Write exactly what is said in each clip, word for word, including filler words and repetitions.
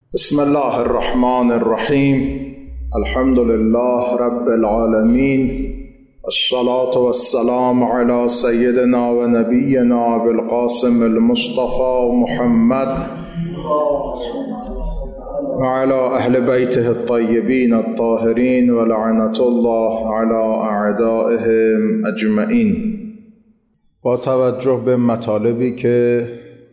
بسم الله الرحمن الرحیم. الحمد لله رب العالمین، الصلاة والسلام على سیدنا و نبینا بالقاسم المصطفى محمد وعلى اهل بیته الطیبین الطاهرین ولعنة الله على اعدائهم اجمعین. با توجه به مطالبی که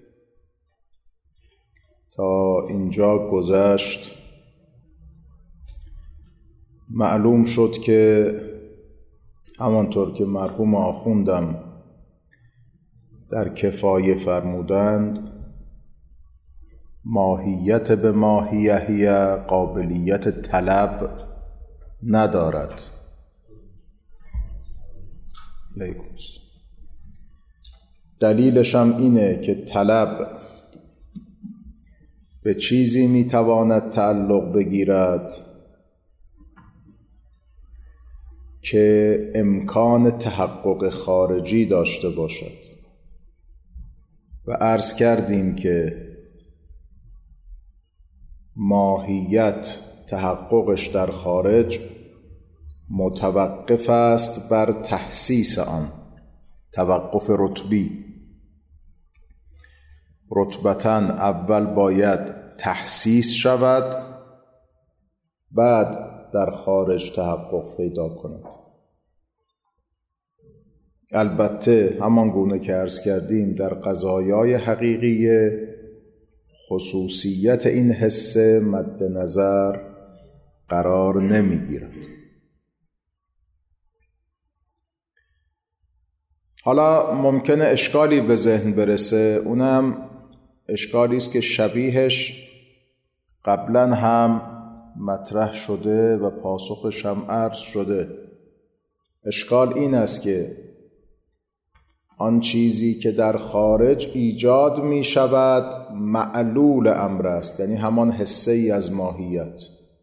تا اینجا گذشت، معلوم شد که همانطور که مرحوم آخوندم در کفایه فرمودند، ماهیت به ماهیه قابلیت طلب ندارد. دلیلش هم اینه که طلب به چیزی میتواند تعلق بگیرد که امکان تحقق خارجی داشته باشد و عرض کردیم که ماهیت تحققش در خارج متوقف است بر تحسیس آن، توقف رتبی. رتبتاً اول باید تحسیس شود، بعد در خارج تحقق پیدا کند. البته همان گونه که عرض کردیم در قضایای حقیقی خصوصیت این حسه مد نظر قرار نمیگیرد. حالا ممکنه اشکالی به ذهن برسه، اونم اشکالی است که شبیهش قبلا هم مطرح شده و پاسخش هم عرض شده. اشکال این است که آن چیزی که در خارج ایجاد می شود معلول امر است، یعنی همان حصه ای از ماهیت،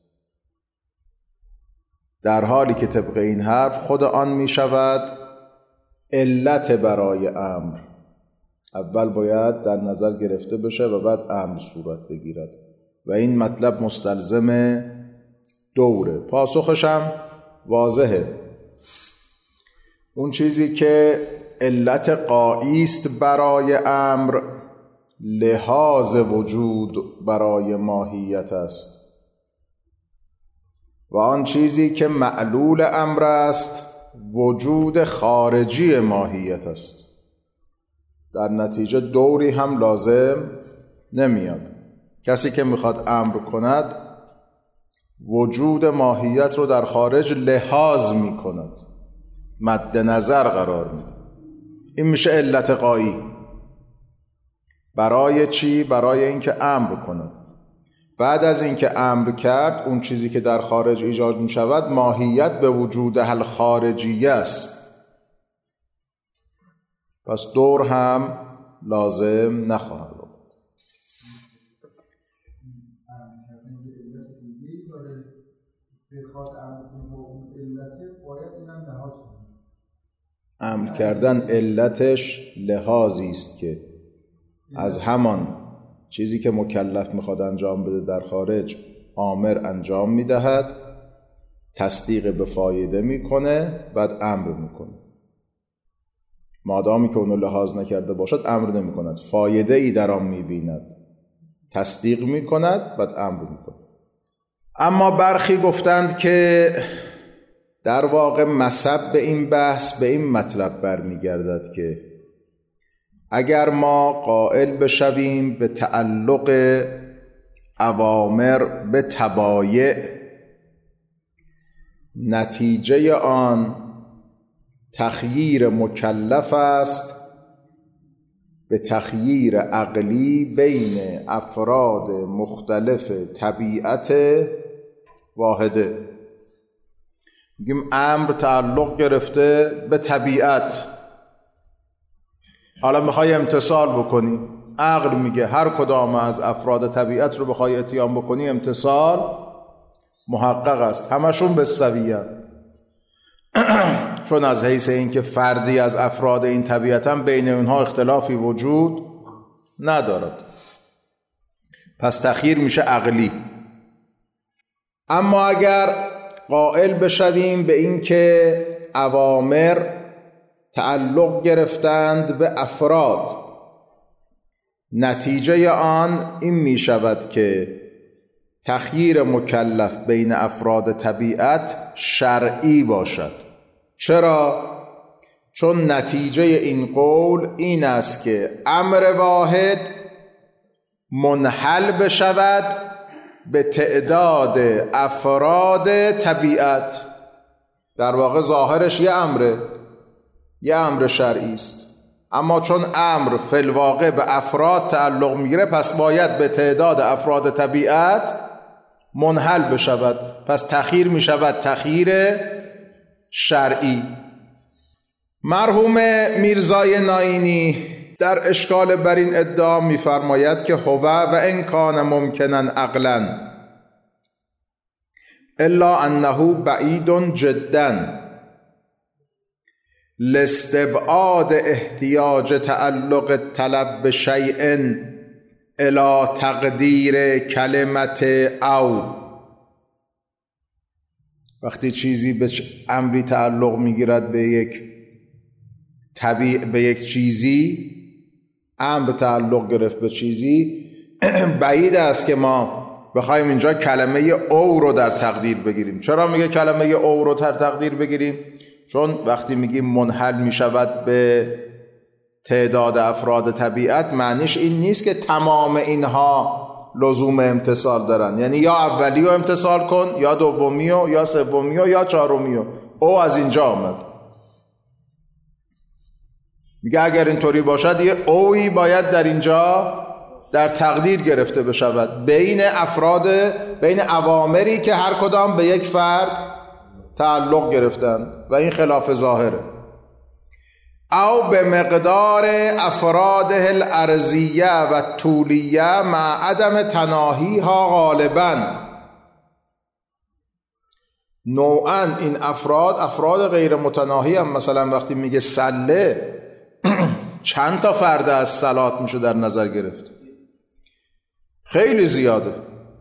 در حالی که طبق این حرف خود آن می شود علت برای امر. اول باید در نظر گرفته بشه و بعد امر صورت بگیرد و این مطلب مستلزم دوره. پاسخش هم واضحه. اون چیزی که علت قایی است برای امر لحاظ وجود برای ماهیت است و آن چیزی که معلول امر است وجود خارجی ماهیت است. در نتیجه دوری هم لازم نمیاد. کسی که میخواد امر کند وجود ماهیت رو در خارج لحاظ میکند، مد نظر قرار میده. این میشه علت قایی. برای چی؟ برای اینکه امر کند. بعد از اینکه امر کرد، اون چیزی که در خارج ایجاد میشود ماهیت به وجود الخارجی است. پس دور هم لازم نخواهد بود. امر کردن علتش لحاظی است که از همان چیزی که مکلف میخواد انجام بده در خارج آمر انجام میدهد، تصدیق به فایده میکنه، بعد امر میکنه. مادامی که اونو لحاظ نکرده باشد امر نمی کند. فایده ای در آن می بیند، تصدیق می کند، بعد امر می کند. اما برخی گفتند که در واقع مصب به این بحث به این مطلب برمی گردد که اگر ما قائل بشویم به تعلق اوامر به تبایع، نتیجه آن تخییر مکلف است به تخییر عقلی بین افراد مختلف طبیعت واحده. میگیم امر تعلق گرفته به طبیعت، حالا میخوای امتثال بکنی، عقل میگه هر کدام از افراد طبیعت رو بخوای اتیان بکنی امتثال محقق است، همشون بالسویه. چون از حیث این که فردی از افراد این طبیعت هم بین اونها اختلافی وجود ندارد. پس تخییر میشه عقلی. اما اگر قائل بشویم به این که اوامر تعلق گرفتند به افراد، نتیجه آن این می شود که تخییر مکلف بین افراد طبیعت شرعی باشد. چرا؟ چون نتیجه این قول این است که امر واحد منحل بشود به تعداد افراد طبیعت. در واقع ظاهرش یه امره، یه امر شرعی است، اما چون امر فی الواقع به افراد تعلق میگیره پس باید به تعداد افراد طبیعت منحل بشود، پس تخییر میشود تخییر شرعی. مرحوم میرزای نائینی در اشکال بر این ادعا میفرماید که هو و ان کان ممکنا عقلا الا انه بعید جدا لاستبعاد احتیاج تعلق طلب به شیء الی تقدیر کلمت او. وقتی چیزی به امری تعلق میگیرد به یک طبیع به یک چیزی، امر تعلق گرفت به چیزی، بعید است که ما بخوایم اینجا کلمه او رو در تقدیر بگیریم. چرا میگه کلمه او رو در تقدیر بگیریم؟ چون وقتی میگیم منحل میشود به تعداد افراد طبیعت، معنیش این نیست که تمام اینها لزوم امتصال دارن، یعنی یا اولی رو امتصال کن یا دومی رو یا سومی رو یا چهارمی رو. او از اینجا آمد. میگه اگر اینطوری باشد یه اویی باید در اینجا در تقدیر گرفته بشود بین افراد، بین اوامری که هر کدام به یک فرد تعلق گرفتن و این خلاف ظاهره. او به مقدار افراده الارضیه و طولیه مع عدم تناهیها غالبا. نوعا این افراد افراد غیر متناهی هم. مثلا وقتی میگه سله چند تا فرد از صلات میشه در نظر گرفت؟ خیلی زیاده،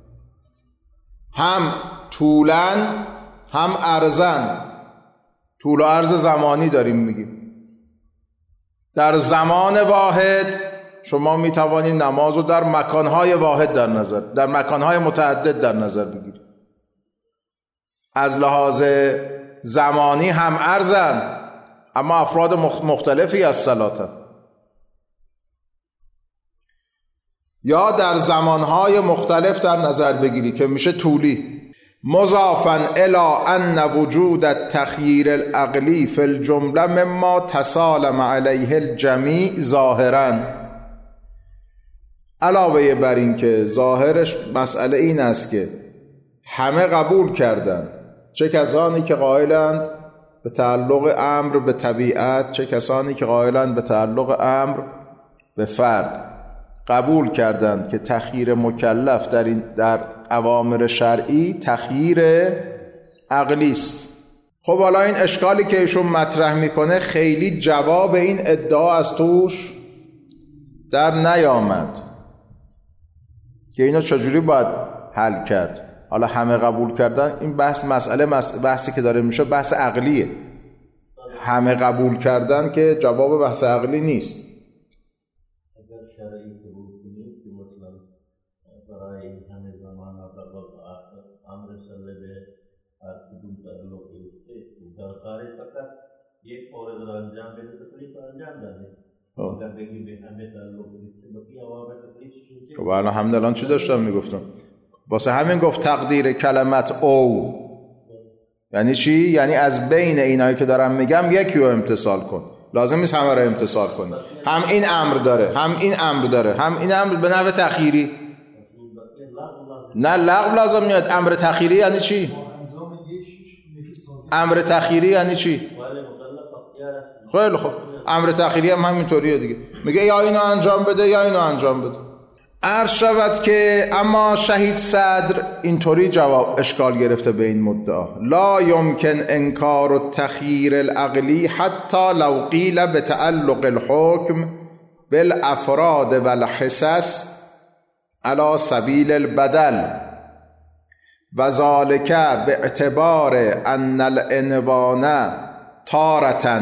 هم طولن هم ارزن. طول و عرض زمانی داریم میگیم. در زمان واحد شما میتوانید نماز رو در مکانهای واحد در نظر در مکانهای متعدد در نظر بگیرید. از لحاظ زمانی هم ارزن اما افراد مختلفی از صلاتن. یا در زمانهای مختلف در نظر بگیری که میشه طولی. مضافا الی ان وجود التخییر العقلی فی الجمله مما تسالم علیه الجمیع ظاهرا. علاوه بر این که ظاهرش مسئله این است که همه قبول کردن، چه کسانی که قائلند به تعلق امر به طبیعت، چه کسانی که قائلند به تعلق امر به فرد، قبول کردند که تخییر مکلف در این در اوامر شرعی تخییر عقلی است. خب حالا این اشکالی که ایشون مطرح میکنه خیلی جواب این ادعا از توش در نیامد که اینو چجوری باید حل کرد. حالا همه قبول کردن، این بحث مسئله بحثی که داره میشه بحث عقلیه. همه قبول کردن که جواب بحث عقلی نیست. اگر شرعی قبول کنید که مثلا برای این همه زمان امر سله به هر کدوم تعلق گرفته، در خارج فقط یک مورد را انجام بده تکلیف انجام داده. اگر بگی به همه تعلق گرفته بقیه عوامل تکلیف شده. خب الان همدلان چی داشتم میگفتم؟ واسه همین گفت تقدیر کلمت او یعنی چی؟ یعنی از بین اینایی که دارم میگم یکی رو امتصال کن. لازم نیست همه رو امتصال کنی. هم این امر داره هم این امر داره هم این امر به نحو تخییری. نه لغو لازم میاد. امر تخییری یعنی چی؟ امر تخییری یعنی چی؟ خیلی خوب، امر تخییری هم همینطوریه دیگه. میگه یا اینو انجام بده یا اینو انجام بده. عرض شود که اما شهید صدر اینطوری جواب اشکال گرفته به این مدعا: لا یمکن انکار التخییر العقلی حتی لو قیل بتعلق الحکم بالافراد والحسس علی سبیل البدل و ذالک باعتبار ان العنوان تارة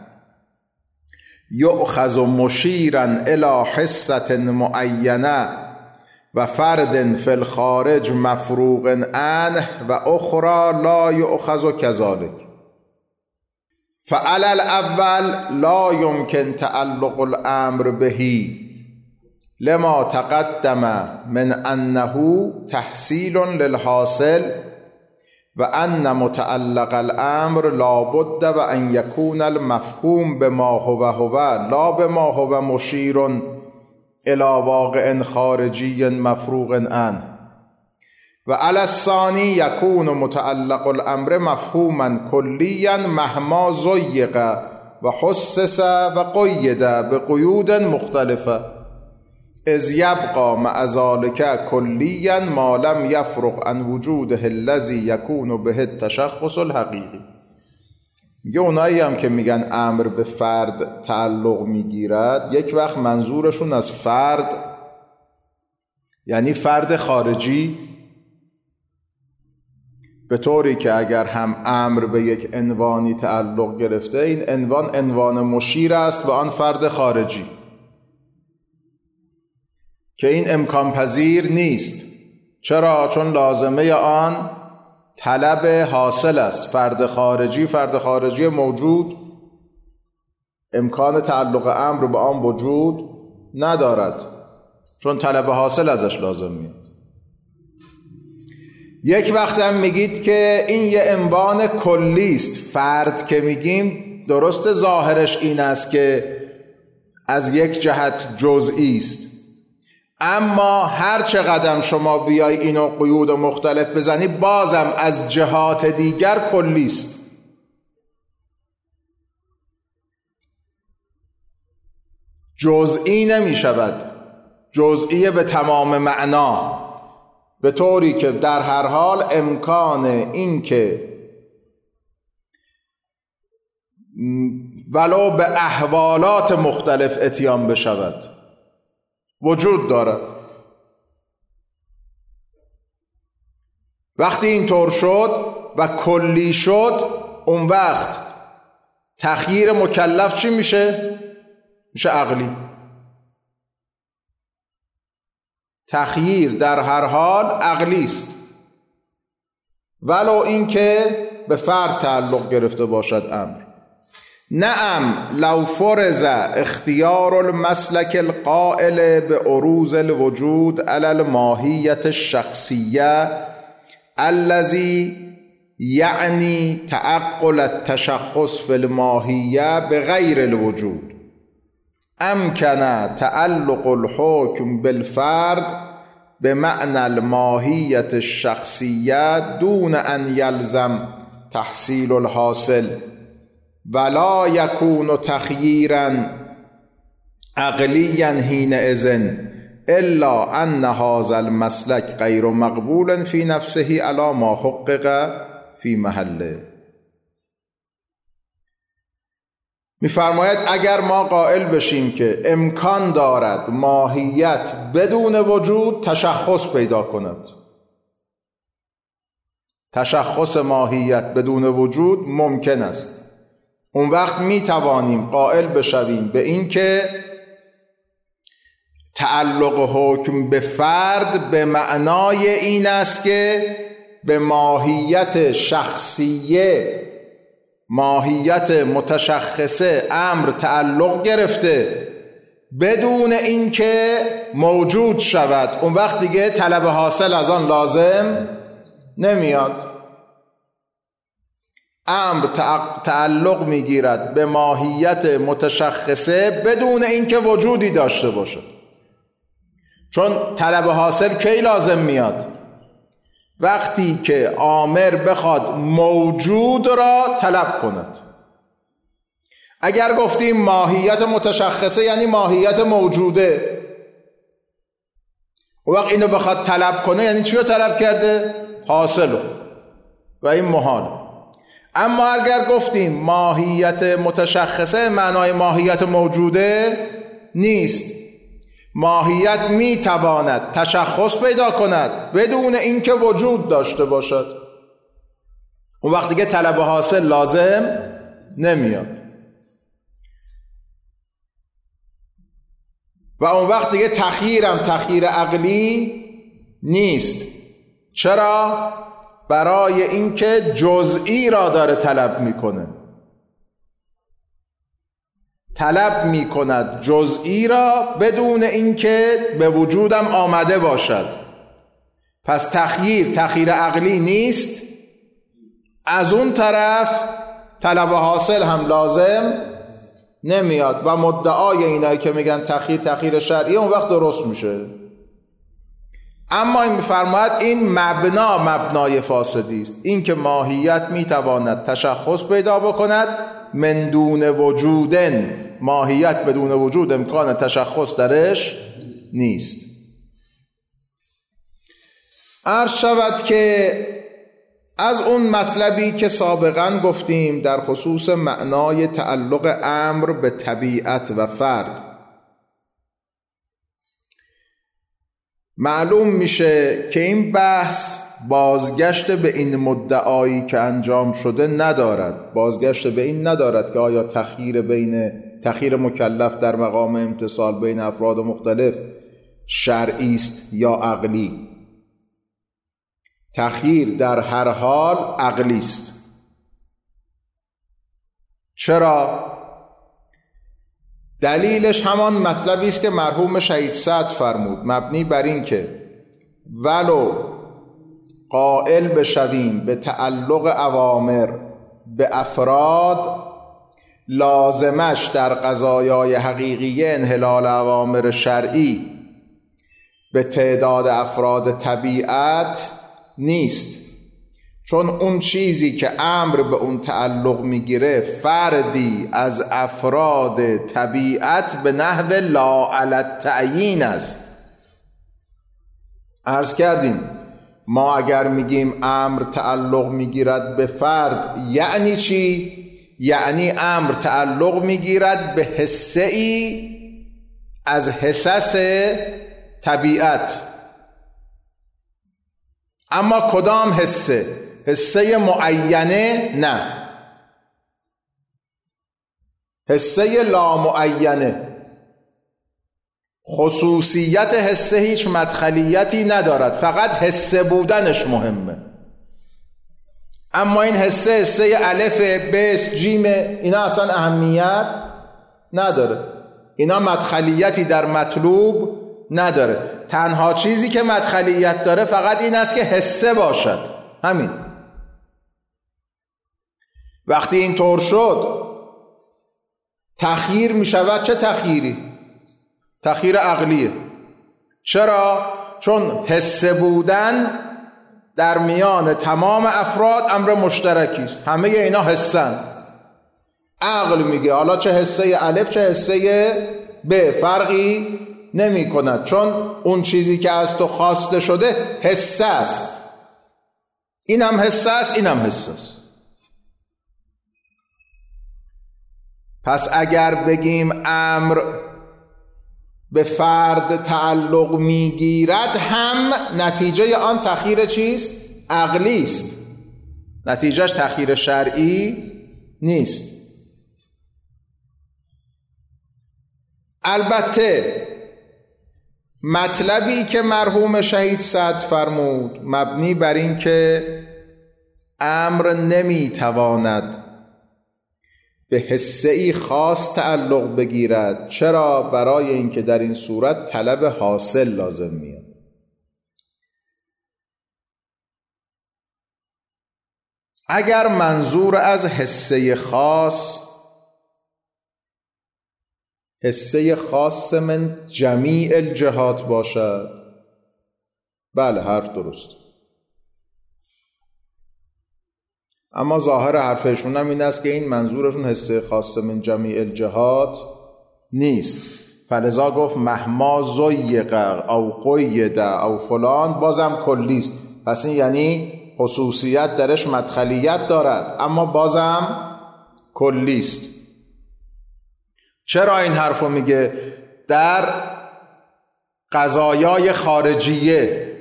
یؤخذ مشیرا الی حصة معینه و فرد فی الخارج مفروغ عنه و اخرى لا یؤخذ کذلک. فعلی الاول لا یمکن تعلق الامر به لما تقدم من انه تحصیل للحاصل و ان متعلق الامر لا بد و ان یکون المفهوم بما هو هو لا بما هو مشیر الى واقع خارجی مفروغ عنه و علی الثانی یکون متعلق الامر مفهوما کلیا مهما ضیق و حسس و قید بقیود مختلفه اذ یبقى مع ذلك کلیا ما لم یفرق عن وجوده الذی یکون به التشخص الحقیقی. میگه اونایی هم که میگن امر به فرد تعلق میگیرد، یک وقت منظورشون از فرد یعنی فرد خارجی، به طوری که اگر هم امر به یک عنوانی تعلق گرفته، این عنوان عنوان مشیر است به آن فرد خارجی که این امکان پذیر نیست. چرا؟ چون لازمه آن طلب حاصل است. فرد خارجی فرد خارجی موجود امکان تعلق امر به آن وجود ندارد، چون طلب حاصل ازش لازم میاد. یک وقت هم میگید که این یه عنوان کلی است. فرد که میگیم درست ظاهرش این است که از یک جهت جزئی است، اما هر چقدر شما بیای اینو قیود مختلف بزنی بازم از جهات دیگر کلی است. جزئی نمی شود، جزئی به تمام معنا، به طوری که در هر حال امکان این که ولو به احوالات مختلف اتیان بشود وجود دارد. وقتی این طور شد و کلی شد، اون وقت تخییر مکلف چی میشه؟ میشه عقلی. تخییر در هر حال عقلی است، ولو این که به فرد تعلق گرفته باشد امر. نعم لو فرض اختیار المسلک القائل به عروض الوجود علی الماهیت الشخصیه الذی یعنی تعقل التشخص فی الماهیه بغیر الوجود امکن تعلق الحکم بالفرد بمعنى الماهیت الشخصیه دون ان یلزم تحصیل الحاصل ولا یکون تخییرا عقلیا حینئذ الا ان هذا المسلک غیر مقبول فی نفسه علی ما حقق فی محله. می‌فرماید اگر ما قائل بشیم که امکان دارد ماهیت بدون وجود تشخص پیدا کند، تشخص ماهیت بدون وجود ممکن است، اون وقت می توانیم قائل بشویم به این که تعلق حکم به فرد به معنای این است که به ماهیت شخصیه، ماهیت متشخصه امر تعلق گرفته بدون اینکه موجود شود. اون وقت دیگه طلب حاصل از آن لازم نمیاد. امر تعلق میگیرد به ماهیت متشخصه بدون اینکه وجودی داشته باشد. چون طلب حاصل کی لازم میاد؟ وقتی که آمر بخواد موجود را طلب کند. اگر گفتیم ماهیت متشخصه یعنی ماهیت موجوده، و وقت اینو بخواد طلب کنه یعنی چی رو طلب کرده؟ حاصل. و این محال. اما اگر گفتیم ماهیت متشخصه معنای ماهیت موجوده نیست، ماهیت میتواند تشخص پیدا کند بدون اینکه وجود داشته باشد. اون وقتی که طلب حاصل لازم نمیاد و اون وقتی که تخییرم تخییر عقلی نیست. چرا؟ برای اینکه جزئی را داره طلب میکنه، طلب میکند جزئی را بدون اینکه به وجودم آمده باشد. پس تخییر تخییر عقلی نیست، از اون طرف طلب حاصل هم لازم نمیاد و مدعای اینایی که میگن تخییر تخییر شرعی اون وقت درست میشه. اما این میفرماید این مبنا مبنای فاسدی است، این که ماهیت میتواند تشخص پیدا بکند من دون وجودن، ماهیت بدون وجود امکان تشخص درش نیست. عرض شود که از اون مطلبی که سابقا گفتیم در خصوص معنای تعلق امر به طبیعت و فرد، معلوم میشه که این بحث بازگشت به این مدعایی که انجام شده ندارد، بازگشت به این ندارد که آیا تخییر بین تخییر مکلف در مقام امتصال بین افراد مختلف شرعی است یا عقلی. تخییر در هر حال عقلی است. چرا؟ دلیلش همان مطلبی است که مرحوم شهید سعد فرمود، مبنی بر این که ولو قائل بشویم به تعلق اوامر به افراد، لازمش در قضایای حقیقی انحلال اوامر شرعی به تعداد افراد طبیعت نیست، چون اون چیزی که امر به اون تعلق میگیره فردی از افراد طبیعت به نحو لا علی التعیین است. عرض کردیم ما اگر میگیم امر تعلق میگیرد به فرد یعنی چی؟ یعنی امر تعلق میگیرد به حصه ای از حصص طبیعت. اما کدام حصه؟ حصه معینه؟ نه، حصه لا معینه. خصوصیت حصه هیچ مدخلیتی ندارد، فقط حصه بودنش مهمه. اما این حصه حصه الف ب جیم اینا اصلا اهمیت نداره، اینا مدخلیتی در مطلوب نداره. تنها چیزی که مدخلیت داره فقط این است که حصه باشد، همین. وقتی این طور شد تخییر می شود چه تخییری؟ تخییر عقلیه. چرا؟ چون حصه بودن در میان تمام افراد امر مشترکی است، همه اینا حسن. عقل میگه حالا چه حصه الف چه حصه ب فرقی نمی کند، چون اون چیزی که از تو خواسته شده حصه است. این هم حصه است، این هم حصه است. پس اگر بگیم امر به فرد تعلق میگیرد، هم نتیجه آن تخییر چیست؟ عقلی است، نتیجهش تخییر شرعی نیست. البته مطلبی که مرحوم شهید سعد فرمود مبنی بر این که امر نمیتواند به حصه‌ای خاص تعلق بگیرد. چرا؟ برای اینکه در این صورت طلب حاصل لازم میاد. اگر منظور از حصه خاص حصه خاص من جمیع الجهات باشد، بله حرف درست، اما ظاهر حرفشون هم این است که این منظورشون حصه خاص من جمیع الجهات نیست. فلذا گفت مهما زیق او قید او فلان، بازم کلیست. پس این یعنی خصوصیت درش مدخلیت دارد اما بازم کلیست. چرا این حرفو میگه؟ در قضایای خارجیه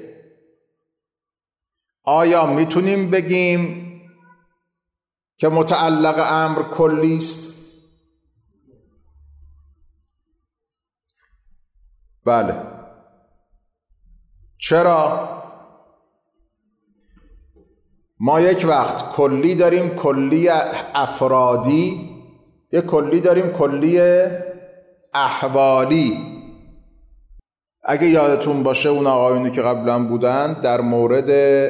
آیا میتونیم بگیم که متعلق امر کلی است؟ بله. چرا؟ ما یک وقت کلی داریم کلی افرادی، یک کلی داریم کلی احوالی. اگه یادتون باشه اون آقایونی که قبلا بودن در مورد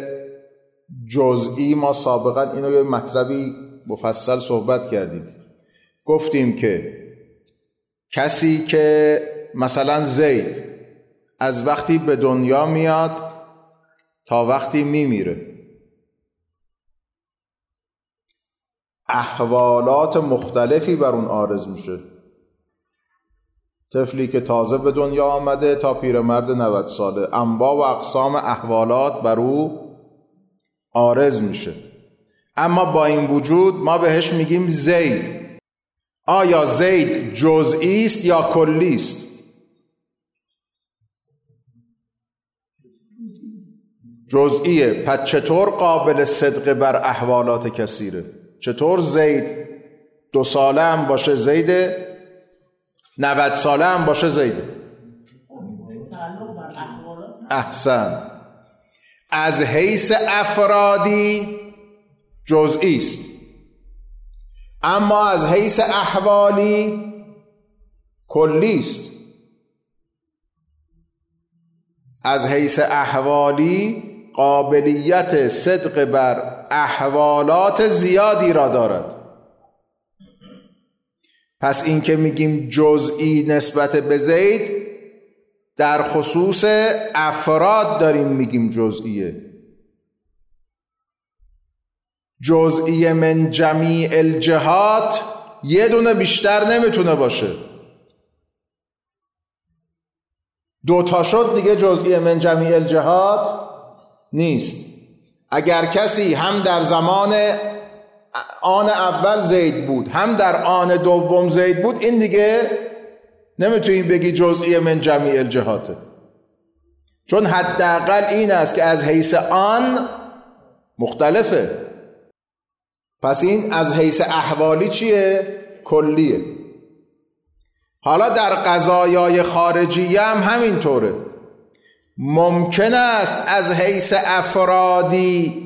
جزئی ما سابقا اینو یه مطلبی مفصل صحبت کردیم. گفتیم که کسی که مثلا زید از وقتی به دنیا میاد تا وقتی میمیره احوالات مختلفی بر اون عارض میشه. طفلی که تازه به دنیا آمده تا پیرمرد نود ساله انواع و اقسام احوالات بر او عارض میشه. اما با این وجود ما بهش میگیم زید. آیا زید جزئی است یا کلی است؟ جزئیه. پس چطور قابل صدق بر احوالات کثیره؟ چطور زید دو ساله هم باشه زید، نود ساله هم باشه زید؟ احسن. از حیث افرادی جزئی است، اما از حیث احوالی کلی است. از حیث احوالی قابلیت صدق بر احوالات زیادی را دارد. پس این که میگیم جزئی نسبت به زید در خصوص افراد داریم میگیم جزئیه. جزئی من جمیع الجهات یه دونه بیشتر نمیتونه باشه. دوتا شد دیگه جزئی من جمیع الجهات نیست. اگر کسی هم در زمان آن اول زید بود هم در آن دوم زید بود، این دیگه نمیتونی بگی جزئی من جمیع الجهاته، چون حداقل این است که از حیث آن مختلفه. پس این از حیث احوالی چیه؟ کلیه. حالا در قضایای خارجیه هم همینطوره. ممکن است از حیث افرادی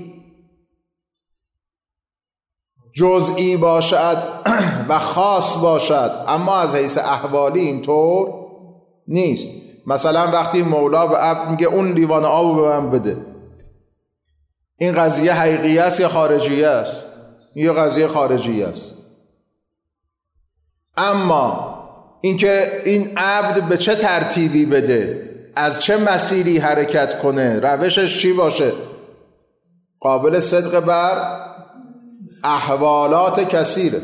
جزئی باشد و خاص باشد، اما از حیث احوالی اینطور نیست. مثلا وقتی مولا به عبد میگه اون لیوان آب به من بده، این قضیه حقیقی است یا خارجیه است؟ این قضیه خارجیه است. اما اینکه این عبد به چه ترتیبی بده، از چه مسیری حرکت کنه، روشش چی باشه، قابل صدق بر احوالات کثیره.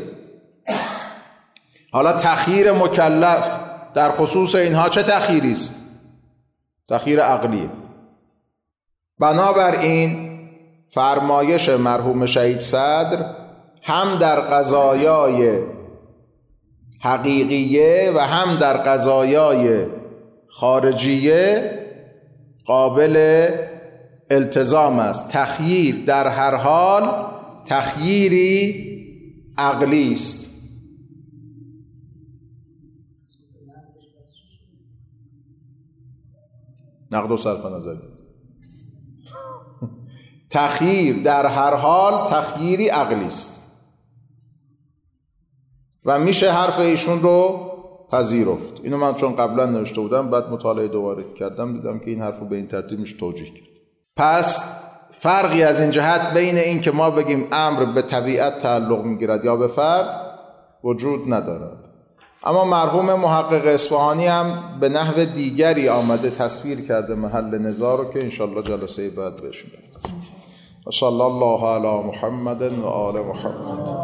حالا تخییر مکلف در خصوص اینها چه تخییری است؟ تخییر عقلیه. بنابراین فرمایش مرحوم شهید صدر هم در قضایای حقیقیه و هم در قضایای خارجیه قابل التزام است. تخییر در هر حال تخییری عقلی است. نقد و صرف نظر. تخییر در هر حال تخییری عقلی است و میشه حرف ایشون رو پذیرفت. اینو من چون قبلا نوشته بودم بعد مطالعه دوباره کردم دیدم که این حرف رو به این ترتیب میشه توجیه کرد. پس فرقی از این جهت بین این که ما بگیم امر به طبیعت تعلق میگیرد یا به فرد وجود ندارد. اما مرحوم محقق اصفهانی هم به نحو دیگری آمده تصویر کرده محل نزاع رو که انشالله جلسه بعد بهش می‌رسیم. صلی الله علی محمد و آل محمد.